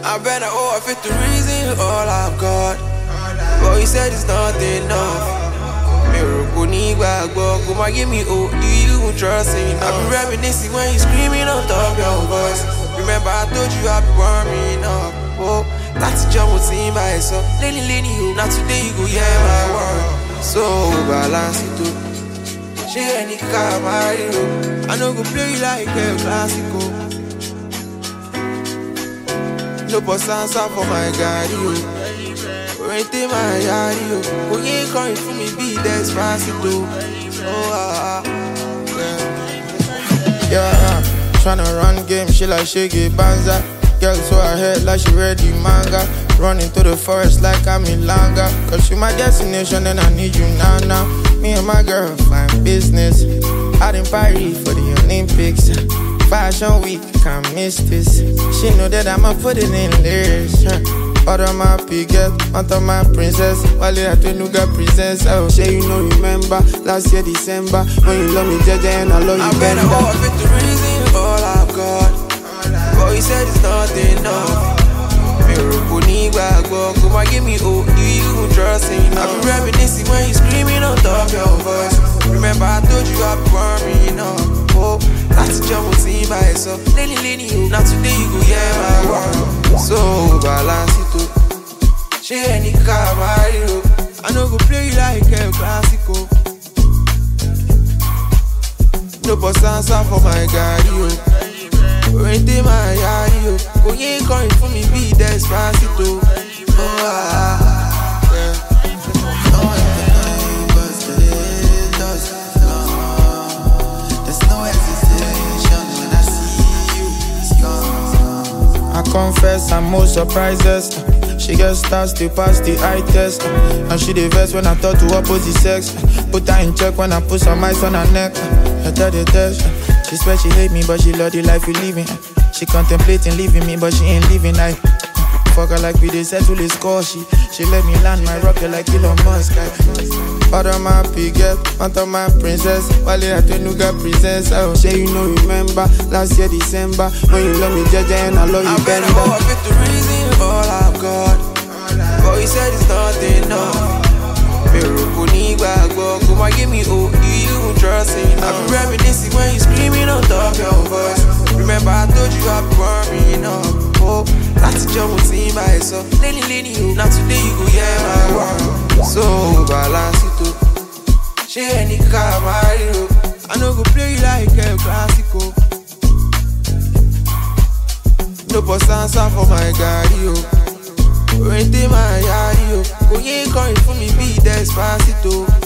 I better owe it the reason all I've got. But he said it's not enough. Miracle need back, but come on, give me do you even trust enough? I be reminiscing when you screaming on top of your voice. Remember I told you I be warming up. Oh, that's a job with team by yourself. Lenny, you, not today you go, yeah, my word. So balance it too. She any car, my hero. I know go play you like a classical. No post for my guy, yo. Right in my yard, yo. When you ain't coming for me, be despacito. Oh, yeah. Tryna run game, she like Shiggy Banza. Girl so ahead like she read the manga. Running through the forest like I'm in Langa. Cause you my destination and I need you now. Me and my girl find business out in Paris for the Olympics. Fashion week, can't miss this. She know that I'ma put it in lyrics. Order my piget, onto my princess. Wale at the Nuga presents. Oh, say you know, remember last year December when you love me, Jaja, and I love you. I better owe it the reason all I've got. But he said it's not enough. Miracle need back, but come on, give me do you even trust enough? I be reminiscing when you screaming on top of your voice. Remember I told you I be warming up. Oh, that's a job with team by yourself. Lenny, you, not today you go, yeah, my word. So balance it too. She any car, my hero. I know go play you like a classical. No post answer for my guy, yo. Right in my yard, yo. Go you ain't coming for me, be despacito. I confess I'm most surprises. She gets stars to pass the eye test. And she the verse when I thought to opposite sex. Put her in check when I put some ice on her neck. I tell the test. She swear she hate me but she love the life we living. She contemplating leaving me but she ain't leaving. I fuck her like we dey settle the score. She let me land my rocket like Elon Musk. Order my piget, onto my princess. Wale at the Nuga presents. Oh, say you know, remember last year December when you love me, Jaja, and I love you, Bender. I better owe it the reason all I've got. But he said it's not enough. Miracle need back, but come on, give me do you even trust enough? I be reminiscing when you screaming on top of your voice. Remember I told you I be warming up. Oh, that's a job with team by yourself. Lenny, you, not today you go, yeah, my word. So balance it too. She any car, my hero. I know go play you like a classical. No post answer for my guy, yo. Right in my yard, yo. Go you ain't coming for me, be despacito.